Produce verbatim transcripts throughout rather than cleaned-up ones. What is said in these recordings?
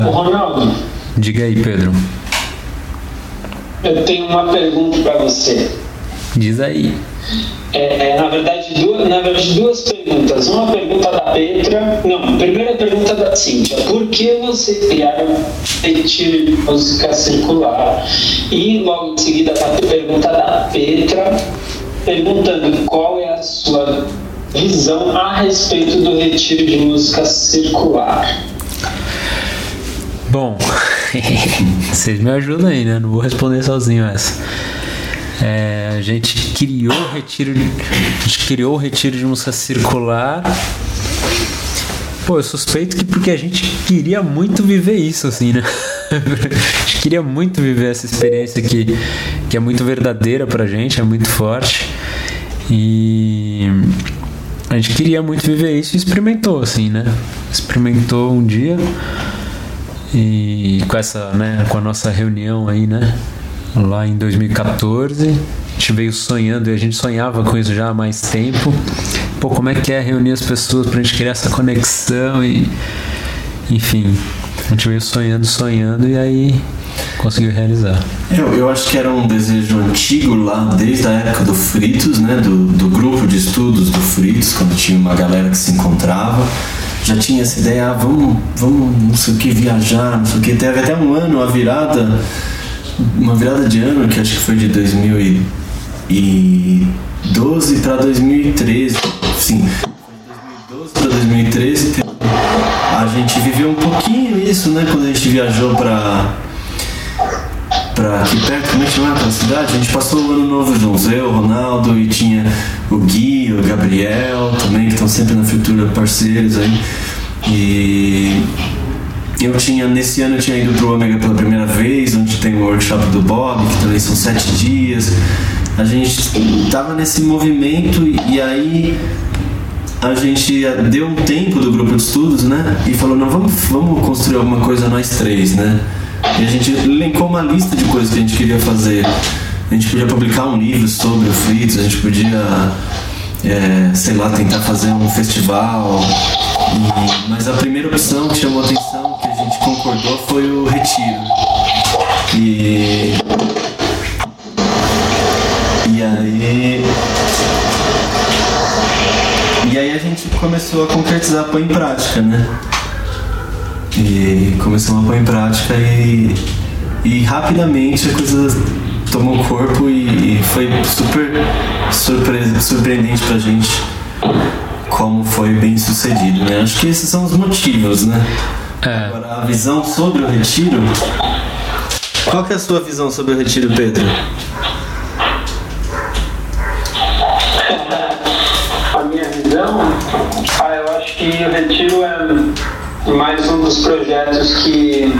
Ô, Ronaldo, Diga aí, Pedro. eu tenho uma pergunta para você. Diz aí. É, é, na verdade, duas, na verdade, duas perguntas. Uma pergunta da Petra. Não, a primeira pergunta da Cíntia. Por que vocês criaram Retiro de Música Circular? E logo em seguida a pergunta da Petra, perguntando qual é a sua visão a respeito do Retiro de Música Circular. Bom, vocês me ajudam aí, né? Não vou responder sozinho essa. É, a gente criou o retiro, a gente criou o retiro de música circular. Pô, eu suspeito que porque a gente queria muito viver isso, assim, né? A gente queria muito viver essa experiência que, que é muito verdadeira pra gente, é muito forte. E a gente queria muito viver isso e experimentou, assim, né? Experimentou um dia. E com essa, né, com a nossa reunião aí, né, lá em dois mil e catorze, a gente veio sonhando, e a gente sonhava com isso já há mais tempo. Pô, como é que é reunir as pessoas pra gente criar essa conexão e, enfim, a gente veio sonhando, sonhando e aí conseguiu realizar. Eu, eu acho que era um desejo antigo lá, desde a época do Fritos, né, do, do grupo de estudos do Fritos, quando tinha uma galera que se encontrava. Já tinha essa ideia, ah, vamos, vamos, não sei o que, viajar, não sei o que. Teve até um ano, a virada, uma virada de ano, que acho que foi de dois mil e doze para dois mil e treze. Sim, foi de dois mil e doze para dois mil e treze. A gente viveu um pouquinho isso, né, quando a gente viajou para pra aqui perto, como é que chama aquela cidade? A gente passou o ano novo juntos, eu, o Ronaldo, e tinha o Gui, o Gabriel também, que estão sempre na Fritura, parceiros aí. E eu tinha, nesse ano eu tinha ido pro Ômega pela primeira vez, onde tem o workshop do Bob, que também são sete dias. A gente tava nesse movimento e aí a gente deu um tempo do grupo de estudos, né? E falou, não, vamos, vamos construir alguma coisa nós três, né? E a gente elencou uma lista de coisas que a gente queria fazer. A gente podia publicar um livro sobre o Fritos, a gente podia, é, sei lá, tentar fazer um festival. E, mas a primeira opção que chamou a atenção, que a gente concordou, foi o retiro. E, e aí... E aí a gente começou a concretizar, pôr em prática, né? E começamos a pôr em prática e, e rapidamente a coisa tomou corpo e, e foi super surpre, surpreendente pra gente como foi bem sucedido, né? Acho que esses são os motivos, né? É. Agora, a visão sobre o retiro... Qual que é a sua visão sobre o retiro, Pedro? A minha visão? Ah, eu acho que o retiro é mais um dos projetos que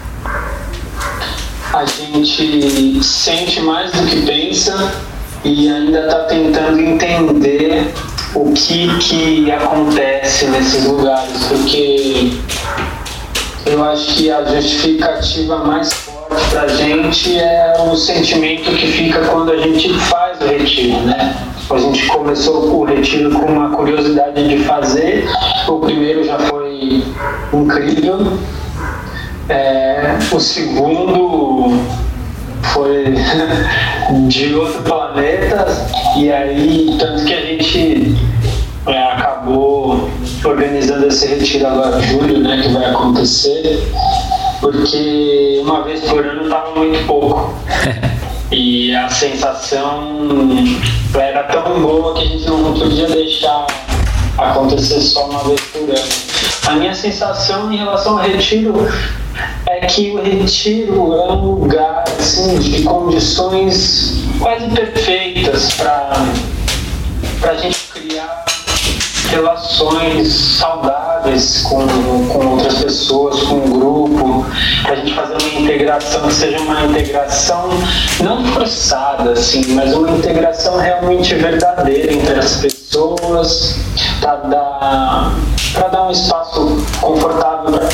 a gente sente mais do que pensa e ainda está tentando entender o que, que acontece nesses lugares, porque eu acho que a justificativa mais forte para a gente é o sentimento que fica quando a gente faz o retiro, né? A gente começou o retiro com uma curiosidade de fazer. O primeiro já foi incrível. É, o segundo foi de outro planeta. E aí, tanto que a gente é, acabou organizando esse retiro agora em julho, né, que vai acontecer. Porque uma vez por ano estava muito pouco. E a sensação era tão boa que a gente não podia deixar acontecer só uma vez por ano. A minha sensação em relação ao retiro é que o retiro é um lugar assim, de condições quase perfeitas para a gente criar relações saudáveis com, com outras pessoas, com o grupo, para a gente fazer uma integração que seja uma integração não forçada, assim, mas uma integração realmente verdadeira entre as pessoas, para dar, para dar um espaço confortável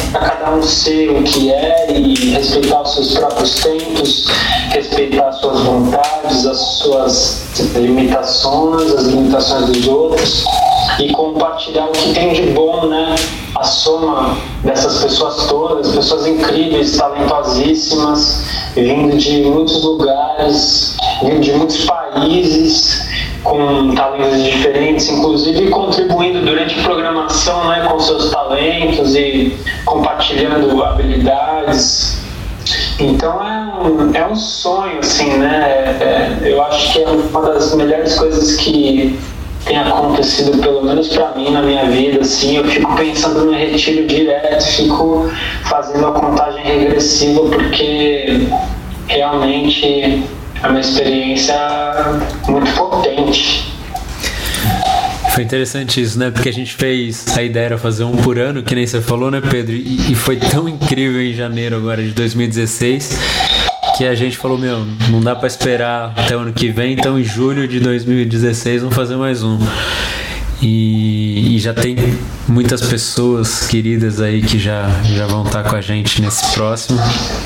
para cada um ser o que é e respeitar os seus próprios tempos, respeitar as suas vontades, as suas limitações, as limitações dos outros e compartilhar o que tem de bom, né? A soma dessas pessoas todas, pessoas incríveis, talentosíssimas, vindo de muitos lugares, vindo de muitos países, com talentos diferentes, inclusive contribuindo durante a programação, né, com seus talentos e compartilhando habilidades. Então é um, é um sonho, assim, né? É, eu acho que é uma das melhores coisas que tem acontecido, pelo menos para mim, na minha vida, assim. Eu fico pensando no retiro direto, fico fazendo a contagem regressiva, porque realmente é uma experiência muito potente. Foi interessante isso, né? Porque a gente fez, a ideia era fazer um por ano, que nem você falou, né, Pedro? E, e foi tão incrível em janeiro agora de dois mil e dezesseis que a gente falou, meu, não dá pra esperar até o ano que vem, então em julho de dois mil e dezesseis vamos fazer mais um. E, e já tem muitas pessoas queridas aí que já, já vão estar com a gente nesse próximo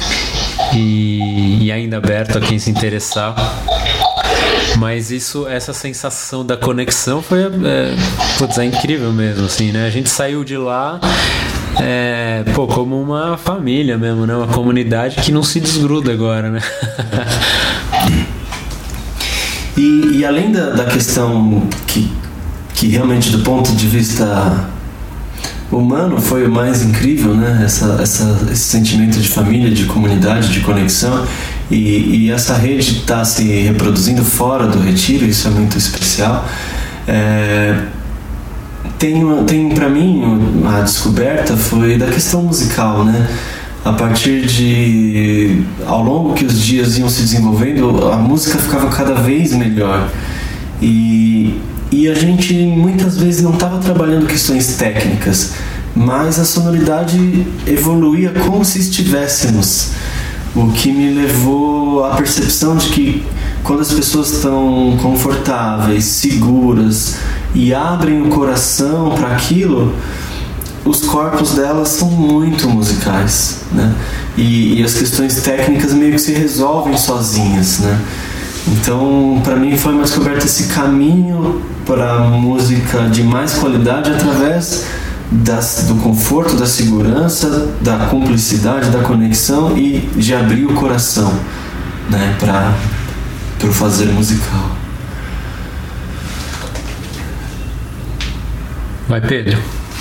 e, e ainda aberto a quem se interessar. Mas isso, essa sensação da conexão foi é, putz, é incrível mesmo, assim, né? A gente saiu de lá é, pô, como uma família mesmo, né? Uma comunidade que não se desgruda agora, né? e, e além da, da questão que, que realmente do ponto de vista humano foi o mais incrível, né? Essa, essa, esse sentimento de família, de comunidade, de conexão. E, e essa rede está se reproduzindo fora do retiro, isso é muito especial. É, tem tem para mim a descoberta foi da questão musical, né? A partir de ao longo que os dias iam se desenvolvendo, a música ficava cada vez melhor e e a gente muitas vezes não estava trabalhando questões técnicas, mas a sonoridade evoluía como se estivéssemos. O que me levou à percepção de que quando as pessoas estão confortáveis, seguras e abrem o coração para aquilo, os corpos delas são muito musicais, né? E, e as questões técnicas meio que se resolvem sozinhas, né? Então, para mim foi uma descoberta esse caminho para a música de mais qualidade através Das, do conforto, da segurança, da cumplicidade, da conexão e de abrir o coração, né, para o fazer musical. Vai, Pedro.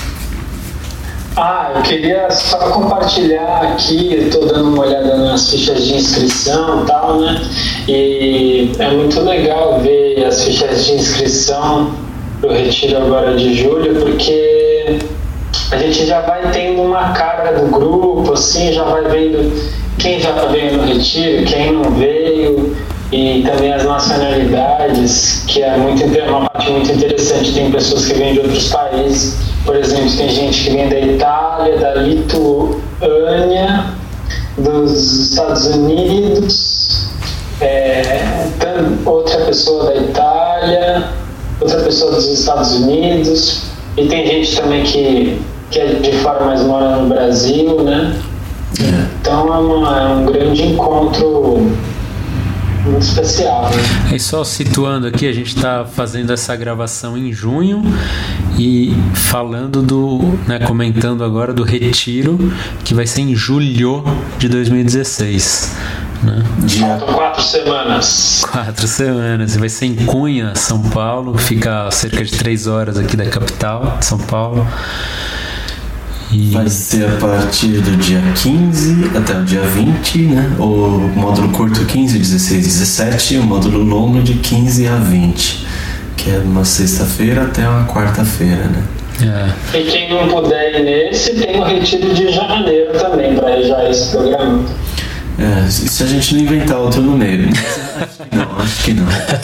Ah, eu queria só compartilhar aqui, eu tô dando uma olhada nas fichas de inscrição e tal, né? E é muito legal ver as fichas de inscrição pro retiro agora de julho, porque a gente já vai tendo uma cara do grupo, assim, já vai vendo quem já veio no retiro, quem não veio, e também as nacionalidades, que é muito, uma parte muito interessante. Tem pessoas que vêm de outros países, por exemplo, tem gente que vem da Itália, da Lituânia, dos Estados Unidos, é, outra pessoa da Itália, outra pessoa dos Estados Unidos, e tem gente também que, que é de fora, mas mora no Brasil, né? É. Então é, uma, é um grande encontro muito especial, né? E só situando aqui, a gente está fazendo essa gravação em junho e falando do, né, comentando agora do retiro que vai ser em julho de dois mil e dezesseis. Né? Faltam quatro semanas. Quatro semanas. Vai ser em Cunha, São Paulo. Fica a cerca de três horas aqui da capital de São Paulo. E... vai ser a partir do dia quinze até o dia vinte, né? O módulo curto quinze, dezesseis, dezessete, e o módulo longo de quinze a vinte, que é uma sexta-feira até uma quarta-feira, né? É. E quem não puder ir nesse, tem o retiro de janeiro também, para já esse programa. É, e se a gente não inventar outro no meio? Acho que não, acho que não.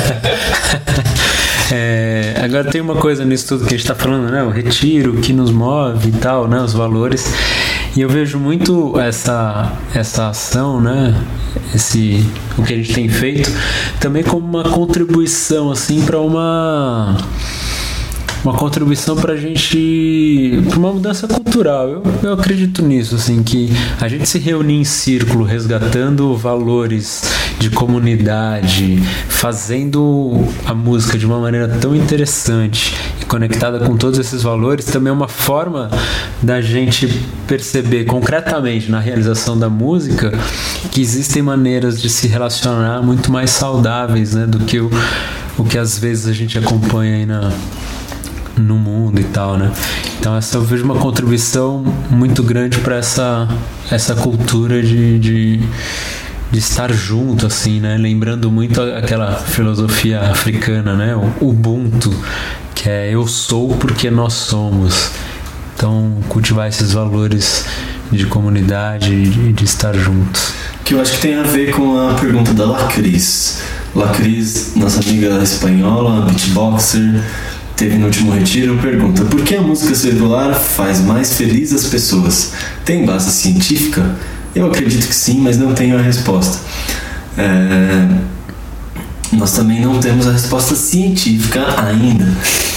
É, agora tem uma coisa nisso tudo que a gente está falando, né? O retiro, o que nos move e tal, né? Os valores. E eu vejo muito essa, essa ação, né? Esse, o que a gente tem feito também como uma contribuição, assim, para uma... uma contribuição para a gente, para uma mudança cultural. Eu, eu acredito nisso, assim, que a gente se reunir em círculo, resgatando valores de comunidade, fazendo a música de uma maneira tão interessante e conectada com todos esses valores, também é uma forma da gente perceber concretamente na realização da música que existem maneiras de se relacionar muito mais saudáveis, né, do que o, o que às vezes a gente acompanha aí na, no mundo e tal, né? Então essa eu vejo uma contribuição muito grande para essa, essa cultura de, de, de estar junto, assim, né? Lembrando muito aquela filosofia africana, né? O Ubuntu, que é eu sou porque nós somos. Então cultivar esses valores de comunidade e de, de estar junto. Que eu acho que tem a ver com a pergunta da Lacris. Lacris, nossa amiga espanhola, beatboxer, teve no último retiro, pergunta: por que a música circular faz mais feliz as pessoas? Tem base científica? Eu acredito que sim, mas não tenho a resposta. É... Nós também não temos a resposta científica ainda,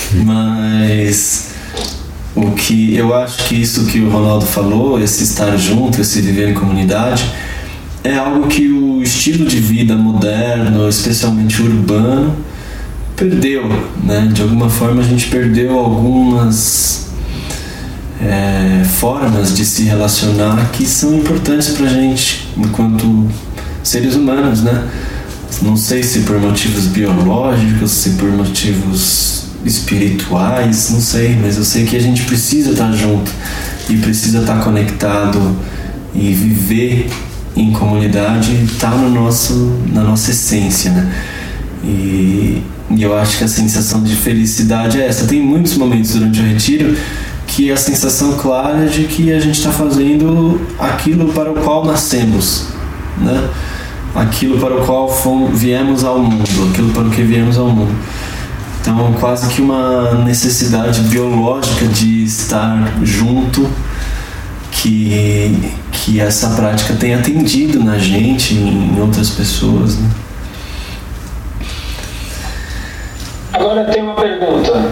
mas o que eu acho que isso que o Ronaldo falou, esse estar junto, esse viver em comunidade, é algo que o estilo de vida moderno, especialmente urbano, perdeu, né? De alguma forma a gente perdeu algumas é, formas de se relacionar que são importantes pra gente enquanto seres humanos, né? Não sei se por motivos biológicos, se por motivos espirituais, não sei, mas eu sei que a gente precisa estar junto e precisa estar conectado e viver em comunidade, está no nosso, na nossa essência, né? E, e eu acho que a sensação de felicidade é essa. Tem muitos momentos durante o retiro que a sensação clara é de que a gente está fazendo aquilo para o qual nascemos, né? Aquilo para o qual fomos, viemos ao mundo, aquilo para o que viemos ao mundo. Então, quase que uma necessidade biológica de estar junto, que, que essa prática tem atendido na gente e em outras pessoas, né? Agora tem uma pergunta.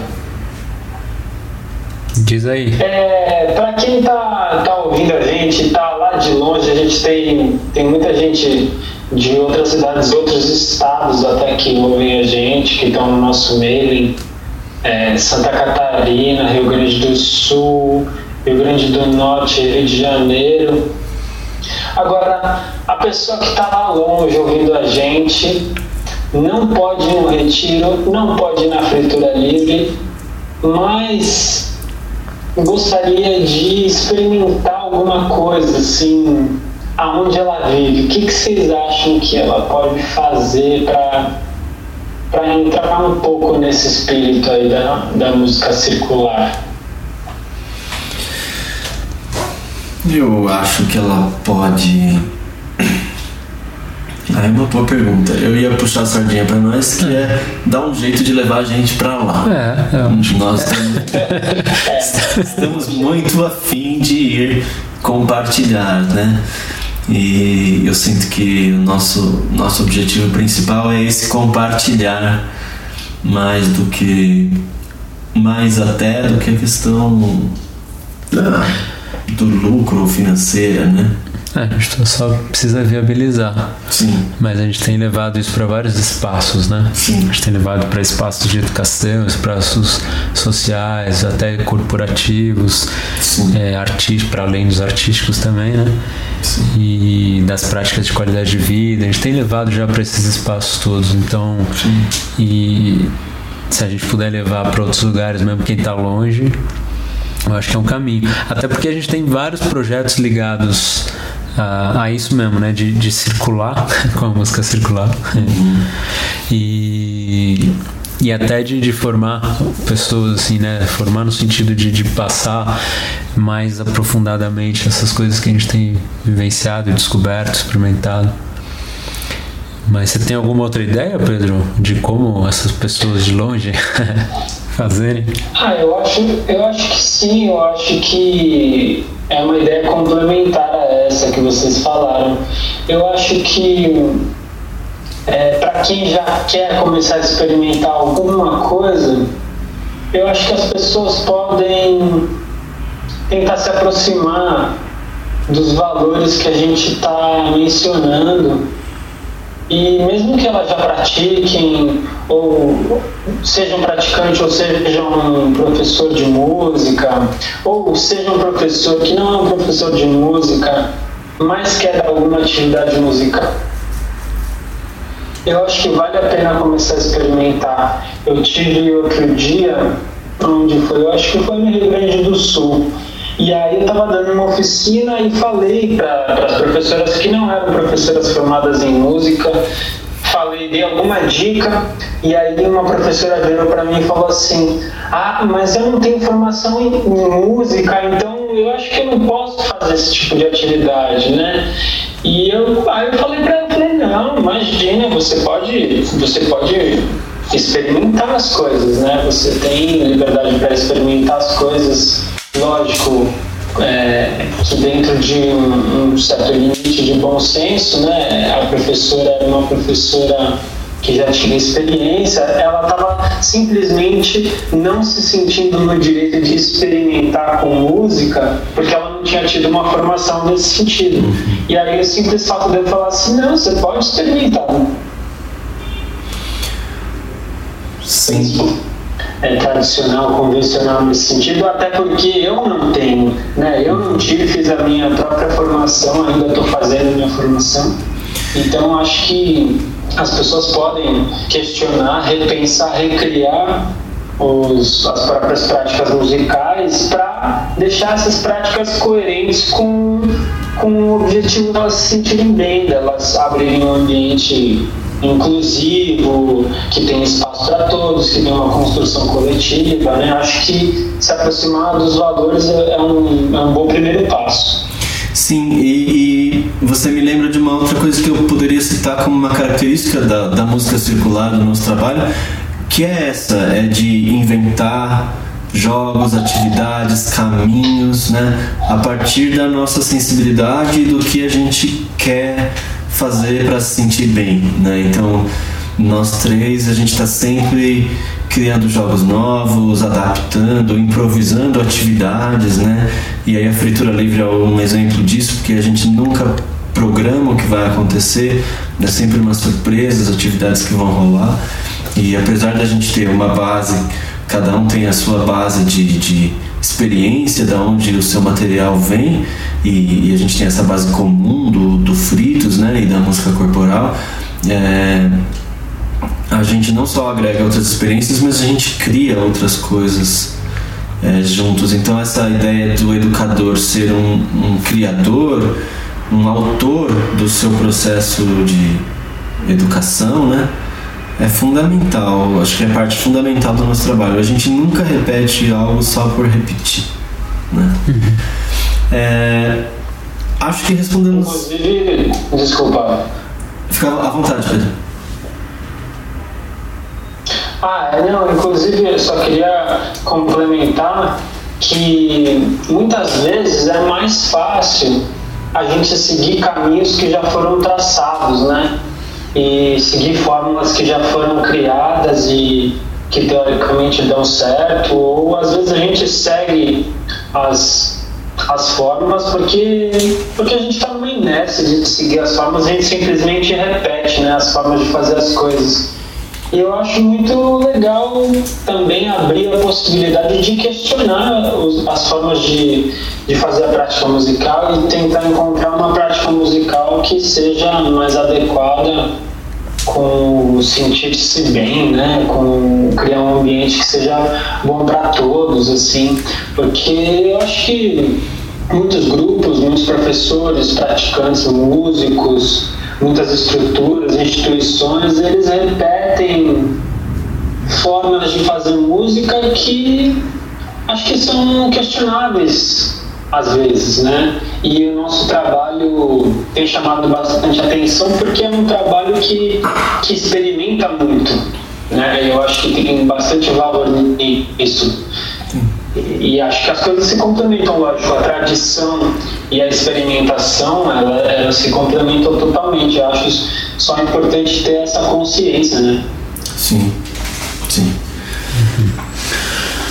Diz aí. É, para quem tá, tá ouvindo a gente, tá lá de longe, a gente tem, tem muita gente de outras cidades, outros estados até que ouvem a gente, que estão no nosso mailing, é, Santa Catarina, Rio Grande do Sul, Rio Grande do Norte, Rio de Janeiro. Agora, a pessoa que está lá longe ouvindo a gente não pode ir no retiro, não pode ir na fritura livre, mas gostaria de experimentar alguma coisa, assim, aonde ela vive. O que, que vocês acham que ela pode fazer para para entrar um pouco nesse espírito aí da, da música circular? Eu acho que ela pode... Ah, é uma boa pergunta. Eu ia puxar a sardinha pra nós, que é dar um jeito de levar a gente pra lá. É, é. Nós estamos, estamos muito afim de ir compartilhar, né? E eu sinto que o nosso, nosso objetivo principal é esse compartilhar, mais do que... mais até do que a questão da, do lucro financeiro, né? É, a gente só precisa viabilizar. Sim. Mas a gente tem levado isso para vários espaços, né? Sim. A gente tem levado para espaços de educação, espaços sociais, até corporativos, é, artísticos, para além dos artísticos também, né? Sim. E das práticas de qualidade de vida. A gente tem levado já para esses espaços todos. Então, Sim. e se a gente puder levar para outros lugares, mesmo quem está longe, eu acho que é um caminho. Até porque a gente tem vários projetos ligados a, a isso mesmo, né? De, de circular, com a música circular. Uhum. E, e até de, de formar pessoas, assim, né? Formar no sentido de, de passar mais aprofundadamente essas coisas que a gente tem vivenciado, descoberto, experimentado. Mas você tem alguma outra ideia, Pedro, de como essas pessoas de longe fazerem? Ah, eu acho, eu acho que sim, eu acho que é uma ideia complementar a essa que vocês falaram. Eu acho que é, para quem já quer começar a experimentar alguma coisa, eu acho que as pessoas podem tentar se aproximar dos valores que a gente está mencionando, e mesmo que elas já pratiquem, ou sejam praticantes, ou sejam um professor de música, ou seja um professor que não é um professor de música, mas quer dar alguma atividade musical, eu acho que vale a pena começar a experimentar. Eu tive outro dia, onde foi? Eu acho que foi no Rio Grande do Sul. E aí eu estava dando uma oficina e falei para as professoras que não eram professoras formadas em música, falei, dei alguma dica, e aí uma professora virou para mim e falou assim: ah, mas eu não tenho formação em, em música, então eu acho que eu não posso fazer esse tipo de atividade, né? E eu, aí eu falei para ela, falei, não, imagina, você pode, você pode experimentar as coisas, né? Você tem liberdade para experimentar as coisas. Lógico, é, que dentro de um, um certo limite de bom senso, né? A professora era uma professora que já tinha experiência, ela estava simplesmente não se sentindo no direito de experimentar com música, porque ela não tinha tido uma formação nesse sentido. E aí o simples fato de eu falar assim, não, você pode experimentar. Sim. É tradicional, convencional nesse sentido, até porque eu não tenho, né? Eu não tive, fiz a minha própria formação, ainda estou fazendo a minha formação. Então acho que as pessoas podem questionar, repensar, recriar os, as próprias práticas musicais para deixar essas práticas coerentes com, com o objetivo de elas se sentirem bem, delas abrirem um ambiente inclusivo, que tem espaço para todos, que tem uma construção coletiva, né? Acho que se aproximar dos valores é um, é um bom primeiro passo. Sim, e, e você me lembra de uma outra coisa que eu poderia citar como uma característica da, da música circular do nosso trabalho, que é essa, é de inventar jogos, atividades, caminhos, né? A partir da nossa sensibilidade e do que a gente quer fazer para se sentir bem, né? Então, nós três, a gente está sempre criando jogos novos, adaptando, improvisando atividades, né? E aí a Fritura Livre é um exemplo disso, porque a gente nunca programa o que vai acontecer, é sempre uma surpresa, as atividades que vão rolar. E apesar da gente ter uma base, cada um tem a sua base de, de experiência, da onde o seu material vem, e, e a gente tem essa base comum do, do Fritos, né, e da música corporal. É, a gente não só agrega outras experiências, mas a gente cria outras coisas é, juntos. Então essa ideia do educador ser um, um criador, um autor do seu processo de educação, né, é fundamental. Acho que é parte fundamental do nosso trabalho. A gente nunca repete algo só por repetir, né? Uhum. É, acho que respondemos. Inclusive, desculpa. Fica à vontade, Pedro. Ah, não, inclusive eu só queria complementar que muitas vezes é mais fácil a gente seguir caminhos que já foram traçados, né? E seguir fórmulas que já foram criadas e que teoricamente dão certo, ou às vezes a gente segue as, as fórmulas porque, porque a gente está numa inércia de seguir as fórmulas, a gente simplesmente repete, né, as formas de fazer as coisas. E eu acho muito legal também abrir a possibilidade de questionar os, as formas de, de fazer a prática musical e tentar encontrar uma prática musical que seja mais adequada com sentir-se bem, né? Com criar um ambiente que seja bom para todos, assim, porque eu acho que muitos grupos, muitos professores, praticantes, músicos, muitas estruturas, instituições, eles repetem formas de fazer música que acho que são questionáveis às vezes, né? E o nosso trabalho tem chamado bastante atenção porque é um trabalho que, que experimenta muito, né? Eu acho que tem bastante valor nisso. E, e acho que as coisas se complementam, lógico, a tradição e a experimentação, ela, elas se complementam totalmente. Eu acho só importante ter essa consciência, né? Sim, sim.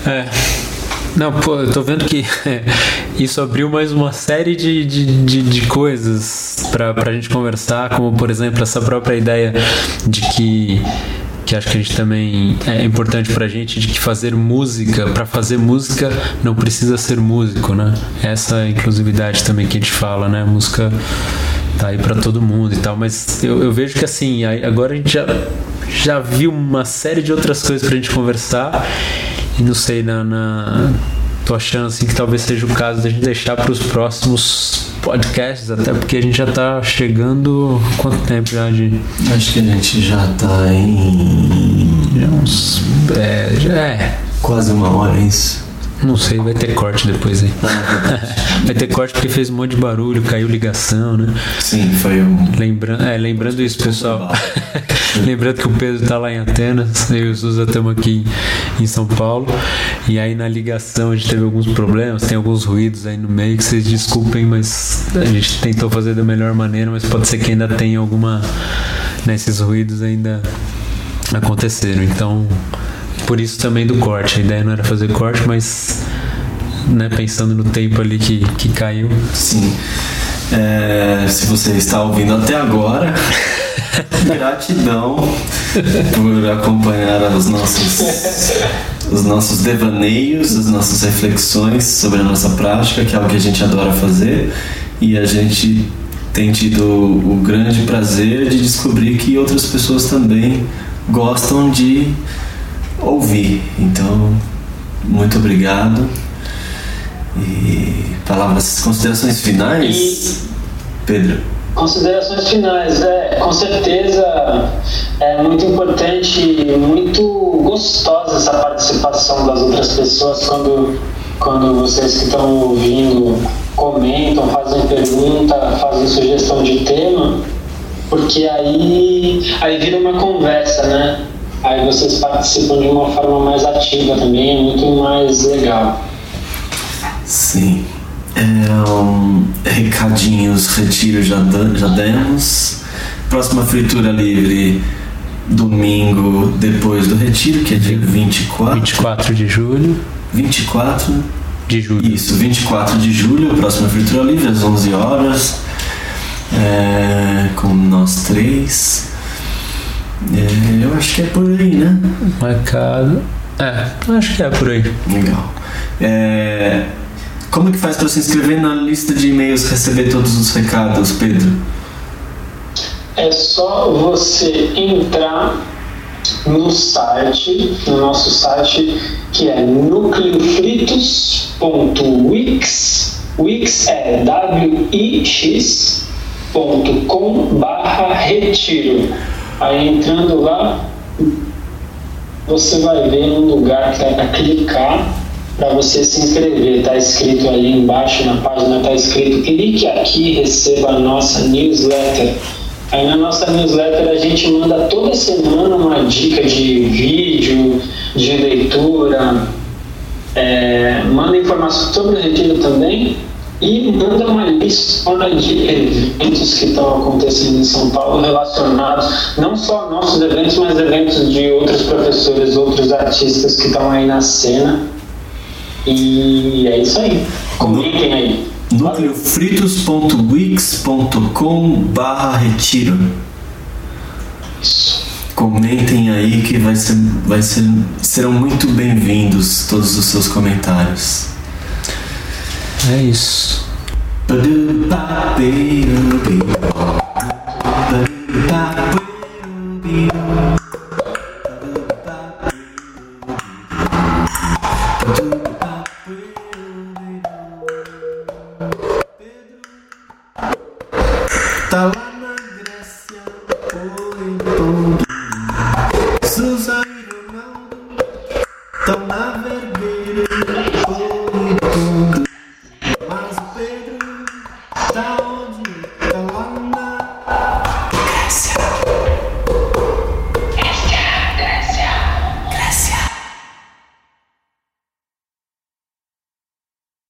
É. Não, pô, eu tô vendo que isso abriu mais uma série de, de, de, de coisas pra, pra gente conversar, como, por exemplo, essa própria ideia de que, que acho que a gente também é importante pra gente, de que fazer música, pra fazer música não precisa ser músico, né? Essa inclusividade também que a gente fala, né? A música tá aí pra todo mundo e tal, mas eu, eu vejo que assim, agora a gente já, já viu uma série de outras coisas pra gente conversar. E não sei, na, na, tô achando assim que talvez seja o caso da gente deixar para os próximos podcasts, até porque a gente já tá chegando. Quanto tempo já de. Acho que a gente já tá em. Já uns. É, já é. Quase uma hora, é isso? Não sei, vai ter corte depois aí. Vai ter corte porque fez um monte de barulho, caiu ligação, né? Sim, foi um. Lembrando, é, lembrando isso, pessoal. Lembrando que o Pedro tá lá em Atenas, eu e o Suza estamos aqui em São Paulo. E aí na ligação a gente teve alguns problemas, tem alguns ruídos aí no meio que vocês desculpem, mas a gente tentou fazer da melhor maneira, mas pode ser que ainda tenha alguma. Né, esses ruídos ainda aconteceram. Então. Por isso também do corte. A ideia não era fazer corte, mas né, pensando no tempo ali que, que caiu. Sim. É, se você está ouvindo até agora, gratidão por acompanhar os nossos, os nossos devaneios, as nossas reflexões sobre a nossa prática, que é algo que a gente adora fazer. E a gente tem tido o grande prazer de descobrir que outras pessoas também gostam de ouvir. Então, muito obrigado. E palavras, considerações finais, e, Pedro? Considerações finais, é, com certeza é muito importante, muito gostosa essa participação das outras pessoas quando, quando vocês que estão ouvindo comentam, fazem pergunta, fazem sugestão de tema, porque aí, aí vira uma conversa, né? Aí vocês participam de uma forma mais ativa também, é muito mais legal. Sim. É, um, recadinhos, retiro já, já demos. Próxima fritura livre, domingo depois do retiro, que é dia vinte e quatro. vinte e quatro de julho. vinte e quatro de julho. Isso, vinte e quatro de julho, próxima fritura livre, às onze horas. É, com nós três. É, eu acho que é por aí, né? Marcado. É, acho que é por aí. Legal. É, como que faz para se inscrever na lista de e-mails, receber todos os recados, Pedro? É só você entrar no site, no nosso site, que é nucleofritos ponto wix. Wix é w i x ponto com barra retiro. Aí entrando lá, você vai ver um lugar que é para clicar para você se inscrever. Está escrito ali embaixo na página, está escrito clique aqui e receba a nossa newsletter. Aí na nossa newsletter a gente manda toda semana uma dica de vídeo, de leitura, é, manda informações sobre o retiro também. E manda uma lista de eventos que estão acontecendo em São Paulo relacionados não só a nossos eventos, mas eventos de outros professores, outros artistas que estão aí na cena. E é isso aí. Comentem aí. nucleofritos ponto wix ponto com barra retiro. Comentem aí que vai ser, vai ser, serão muito bem-vindos todos os seus comentários. É isso. Tá lá na Grécia, ou em Ponto, Suza e Ronaldo tão navegando.